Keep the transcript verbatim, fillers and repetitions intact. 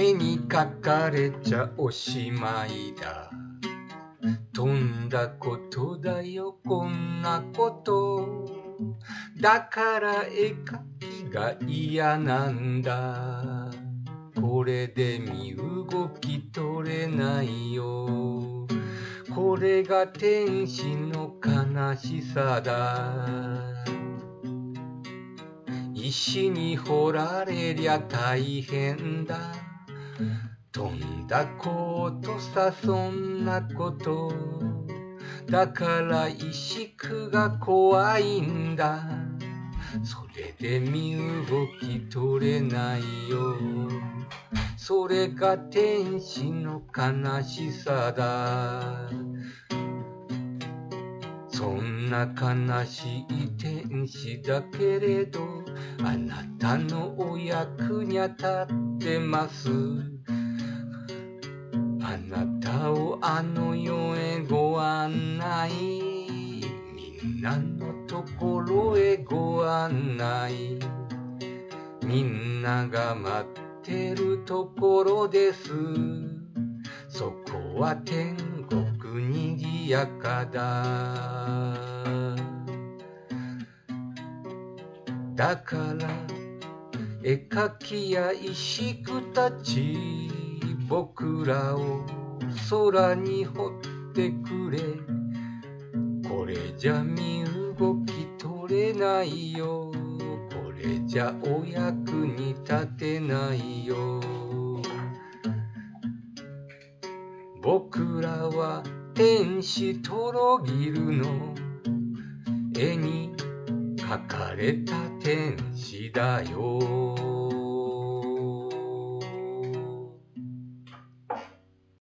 絵に描かれちゃおしまいだ。とんだことだよこんなこと。だから絵描きが嫌なんだ。これで身動き取れないよ。これが天使の悲しさだ。石に掘られりゃ大変だ。とんだことさそんなこと。だから石工が怖いんだ。それで身動き取れないよ。それが天使の悲しさだ。そんな悲しい天使だけれど、あなたのお役に立ってます。あなたをあの世へご案内、みんなのところへご案内。みんなが待ってるところです。そこは天国にぎやかだ。だから絵描きや石工たち、僕らを空に掘ってくれ。これじゃ身動き取れないよ。これじゃお役に立てないよ。僕らは天使トロギルの絵に描かれた天使だよ。